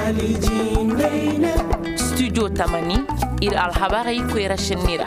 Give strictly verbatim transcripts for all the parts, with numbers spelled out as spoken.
studio tamani ir alhabarai kuera shenira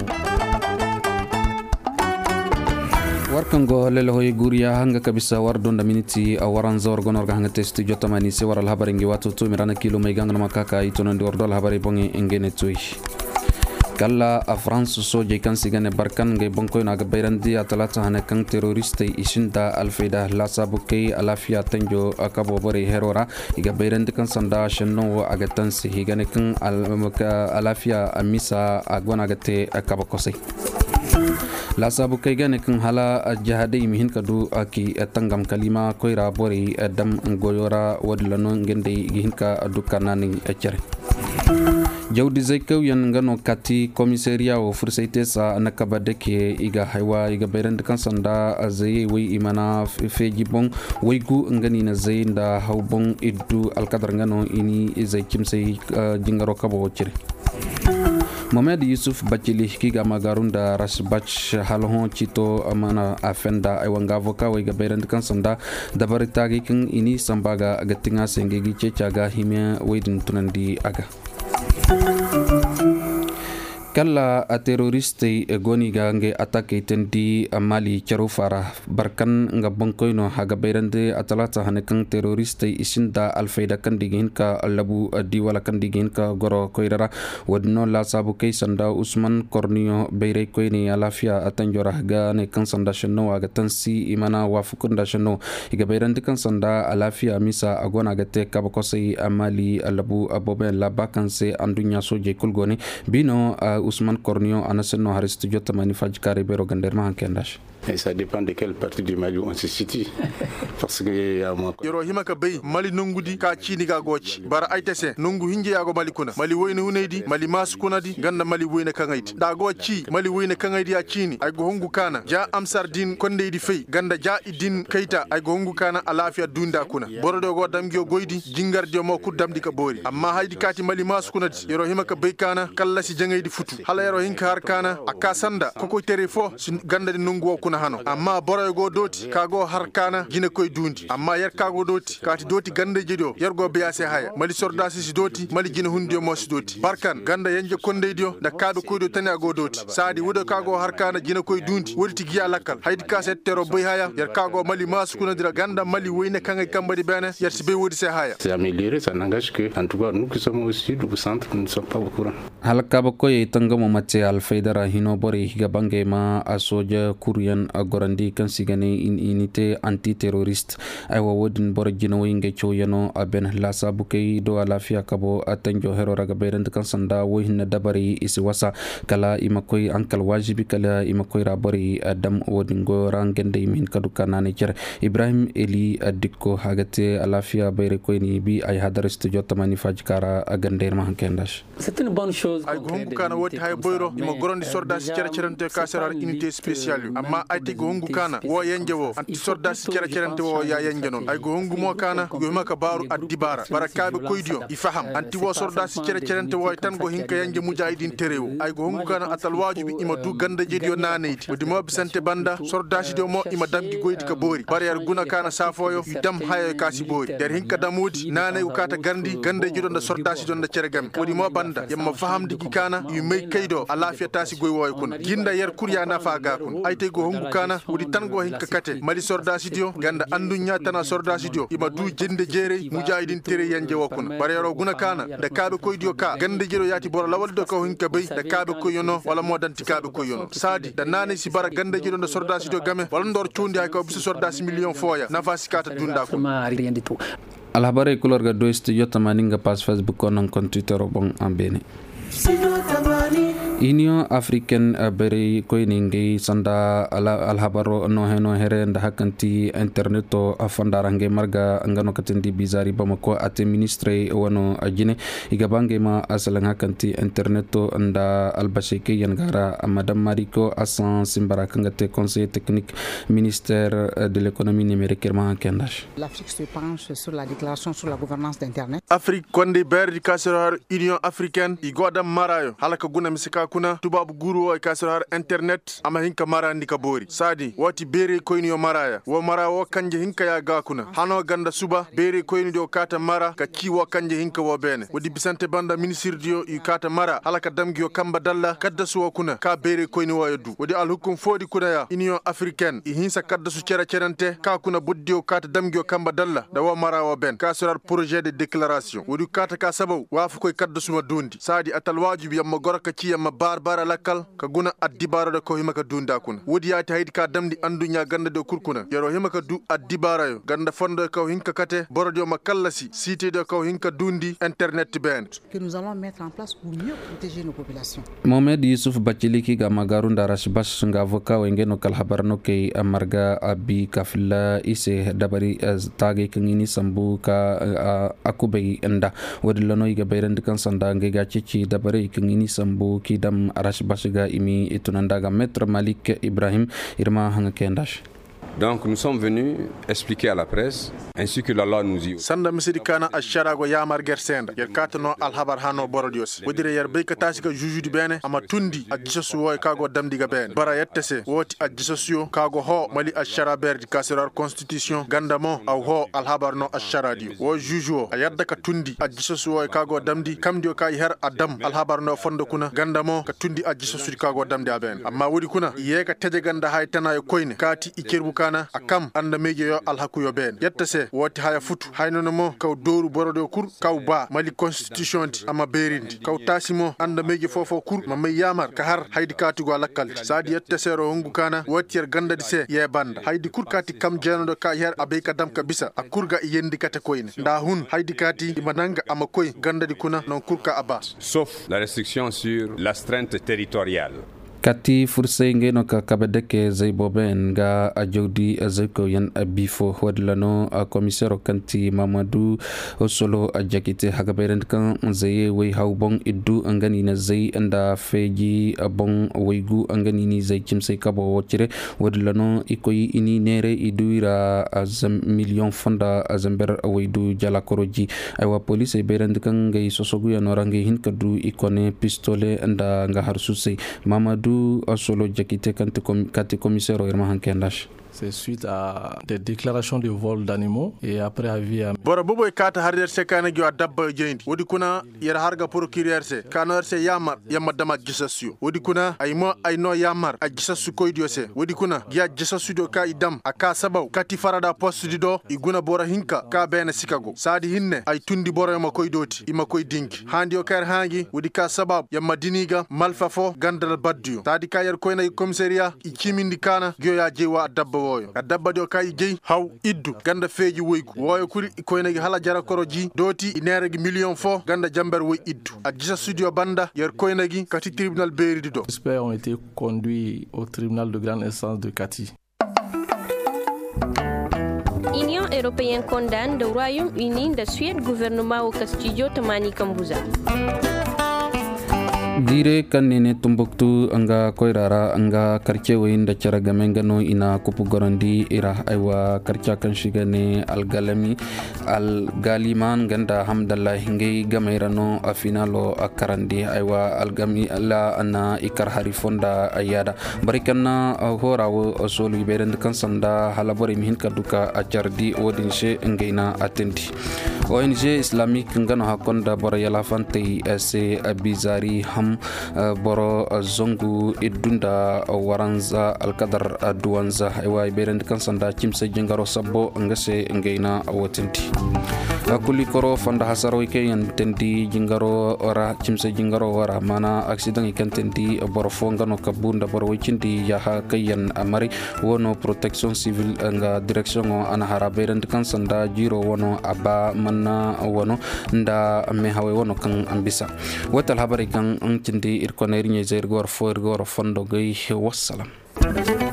warkan go lele hoy guriya hanga kabisa wardonda miniti waran zawar gonor hanga te studio tamani se waral habari ngi watu to mirana kilo may gangna makaka itonondi wardol habari bongi engene toy kala a France soje kan sigane barkan ngay bonkoy naga bayrandi atalata hane kan terroriste ishinda alfeda la sabuke alafia tanjo akabo bore herora iga bayrandi kan sanda shenno aga tansi higane kan alafia amisa agwana gate akabo kosai la sabuke gane kan hala jahade mihin kadu aki tangam kalima koira bore dam goyora wadlano ngende gihinka dukanani echere jawdi zaykaw yan ngano kati komisaria o fursaite sa nakabade ke iga haywa iga bayrand kan sanda azay wi imana feji bon waygu ngani na zaynda hawbon iddu alqadar ngano ini izay kimsay jingaro kabo cire Mohamed Yusuf Bachili kiga magarunda rasbach halon chito amana afenda aywanga avoka wiga bayrand kan sanda dabaritagi kan ini sambaga gatinga sengegi chechaga himya waydin tunandi aga kala a terroriste goni gange atake tendi mali charufara barkan nga bonkoyno haga bayrande atalata hanekan terroriste isinda alfayda kandigin ka labu diwala kandigin ka goro koyrara wadno la sabu kay sanda Usman Kornio bayre koyni alafia atanjora ga ne kan sanda shanno aga tansi imana wafukunda shanno iga bayrande kan sanda alafia misa agona gate kabakosai amali labu abobe labakanse andunya soje kulgoni bino Usman Kornio anaseno haristu jota manifaj kare bero ganderma hankendash. Et ça dépend de quelle partie du Mali on se situe. Parce que ya mo yoro himaka bay Mali nungudi ka chini ga gochi bara aitese nungu hinje yago Mali kuna Mali woyne hunedi Mali mas kuna di ganda Mali woyne kangaiti da gochi Mali woyne kangaidi ya chini ay go hongu kana ja amsar din konde di fey ganda ja idin kaita ay go hongu kana alafia dunda kuna borodo go damgio goydi jingar de mo ku damdi ka bori amma haydi kati Mali mas kuna di yoro himaka bay kana kala si jangaydi futu hala yoro hinka har kana akasanda koko terefo ganda di nungu kuna hano amma boroy go doti kago har kana gine koy dundi amma yar kago doti kati doti gande jedo yargo beyase haya Mali sordasi si doti Mali gine hundio mo si doti barkan ganda yanje konde dio da kabe koydo tane ago doti sadi wudo kago har kana gine koy dundi wolti giya lakkal haydi kaset tero boy haya yar kago Mali masukuna dira ganda Mali woyne kanga kambadi bene yar si be wodi se haya c'est amélioré ça n'engage que en tout cas nous qui sommes aussi du centre nous ne sommes pas au courant halka bakoy tangamo matse alfaydara hino bore higa bange ma asoja kurian gorandi kan sigane in unité anti-terroriste aywa wodin bor jino winge choyano aben la sabuke do alafia kabo atanjo hero raga berend kan sanda wo hinna dabari isi wasa kala imakoy ankal wajibi kala imakoy rabari adam wodin go rangende min kaduka nane cer Ibrahim Eli adikko hagate alafia bayre koy ni bi ay hadarist jota mani fajkara agander ma hankendash c'est une bonne chose ay gongu kana woti hay boyro imo gorondi sorda si cer cerante kaserar unité spéciale amma ay go hongu kana wo yenge wo anti sorda si kere kerante wo ya yenge non ay go hongu mo kana go maka baru adibara barakabe koydio ifaham anti wo sorda si kere kerante wo tan go hinka yenge mujahidin terewo ay go hongu kana atal wajibi ima du ganda jedio naneyti wodi mo bisante banda sorda si do mo ima damgi goydi ka bori bariyar guna kana safoyo dam hayo kasi bori der hinka damudi nane ukata gandi ganda jedo da sorda si don da kere gam wodi mo banda yamma faham digi kana yu mey kaydo alafiya tasi goy woy kun ginda yer kurya nafa ga kun ay tay go hongu kana wudi tango hinka kate Mali sorda sidio ganda andunya tana sorda sidio ima du jende jere mujahidin tere yanje wakun barero guna kana da kabe koy dio ka ganda jero yati bor lawal do ko hinka bay da kabe koy yono wala modanti kabe koy yono sadi da nane si bara ganda jero da sorda sidio game wala ndor chundi ay ko bisu sorda si million foya nafa sikata dunda ko alhabare kulor ga do studio tamaninga pas Facebook on kon Twitter bon ambene Union Africaine bere koyninge sanda alhabaro no heno here nda hakanti interneto afandarange marga ngano katendi bizari bamako ate ministre wono ajine igabange ma asalang hakanti interneto nda albasheke yangara madame Mariko Asan Simbara kangate conseil technique ministère de l'économie numérique ma kendash. L'Afrique se penche sur la déclaration sur la gouvernance d'internet. Afrique konde ber di kasero Union Africaine igoda marayo halaka guna misika kuna tubabu guru o kasar har internet ama hinka mara ndika bori sadi wati bere koyni yo maraya wo mara wo kanje hinka ya ga kuna hano ganda suba bere koyni do kata mara ka kiwo kanje hinka wo bene wodi bisante banda ministre dio yu kata mara halaka damgi yo kamba dalla kadda suwo kuna ka bere koyni wo yeddu wodi al hukum fodi kuna ya union africaine i hinsa kadda su cera cerante ka kuna buddio kata damgi yo kamba dalla da wo mara wo ben ka surar projet de déclaration wodi kata ka sabaw wafu koy kadda suma dundi sadi atal wajibi yamma goraka ci yamma barbara lakal ka guna addibara da ko himaka dunda kuna wodi ya tahid ka damdi andunya ganda de kurkuna yaro himaka du addibara yo ganda fondo ka hinka kate borodio makallasi cité de ka hinka dundi internet ben que nous allons mettre en place pour mieux protéger nos populations. Mohamed Yusuf Bachiliki ga magaru ndarash bash nga avoka wengeno kal habarno ke amarga abi kafla ise dabari tage kangini sambu ka akubei enda wadilano iga bayran kan sanda ngega cici dabari kangini sambu kidam arash bash ga imi itunandaga maître Malik Ibrahim irma hanga kendash. Donc nous sommes venus expliquer à la presse ainsi que la loi nous dit. Sanda misidi kana asharago yamar gersenda yer katano al habar hano borodios wodire yer be katasi ka jujudi bene ama tundi adjisasu woy kago damdiga bene bara yettese woti adjisasio kago ho mali ashara berdi kasirar constitution gandamo aw ho al habar no asharadi wo jujo ayadda ka tundi adjisasu woy kago damdi kamdio kay her adam al habar no fondo kuna gandamo ka tundi adjisasu kago damdi aben amma wodi kuna yeka teje ganda hay tanayo koyne kati ikerbuka akam anda meje yo alhaku yo ben yettase woti haya futu haynono mo kaw doru borodo kur kaw ba mali constitution ti ama berindi kaw tasimo anda meje fofo kur ma may yamar ka har haydi kati go lakkal sadi yettase ro hongu kana woti yer ganda di se ye banda haydi kur kati kam jenodo ka her abe kadam ka bisa akurga yendi kate koyne nda hun haydi kati imananga ama koy ganda di kuna non kurka aba sauf la restriction sur l'astreinte territoriale. Kati furse ngeno ka kabedeke zay boben ga ajodi azeko yan bifo wadlano a komisero kanti Mamadou Osolo ajakite hagaberen kan zaye way hawbon iddu angani na zay anda feji abon waygu angani ni zay chimsay kabo wotire wadlano ikoyi ini nere iduira azam million fonda azamber waydu jala koroji aywa police berend kan ngay sosogu ya norange hin kadu ikone pistole anda nga harsuse Mamadou Osolo jakite kati commissaire irma hankendash. C'est suite à des déclarations de vol d'animaux et après avis à bora boboy kata harder se kana gyo dabba jendi wodi kuna yera harga procureur se kana se yamar yamma dama gisassu wodi kuna ay mo ay no yamar a gisassu koy dio se wodi kuna giya gisassu do ka idam aka sabaw kati farada poste di do iguna bora hinka ka bena sikago sadi hinne ay tundi bora ma koy doti ima koy dinki handi o kar hangi wodi ka sabab yamma diniga malfafo gandal baddu sadi ka yer koy na commissariat ikimindi kana gyo ya jewa dabba woyo ka dabba do kay jey haw iddu ganda feeji woygu woyo kuri koynagi hala jara koroji doti ineregi million fo ganda jamber woy iddu adjisa studio banda yer koynagi kati tribunal beridi do. Les experts ont été conduits au tribunal de grande instance de Kati. Union européenne condamne le Royaume-Uni de Suède gouvernement au Studio Tamani Kambuza. Dire kanene Tumbuktu anga koirara anga karche weinda cara gamengano ina kupu gorandi ira aywa karcha kan shigane algalami algaliman ganda hamdallah hingai gameirano afinalo akarandi aywa algami la ana ikar harifonda ayada barikana horawo osolu berend kan sanda halabore mihin kaduka ajardi wodinshe ngaina atendi O N G islamique ngano hakonda bora yala fante ase bizari ham boro zongu idunda waranza alkadar duwanza ewa berend kan sanda chimse jingaro sabbo ngase ngaina awotenti akuli koro fanda hasaro ke yan tendi jingaro ora chimse jingaro wara mana accident ikan tendi boro fongano kabunda boro wicindi ya ha kayan amari wono protection civil nga direction ana hara berend kan sanda jiro wono aba manna wono nda me hawe wono kan ambisa watal habari kan an tindi irkoneri nyezer gor for gor fondo gay wassalam.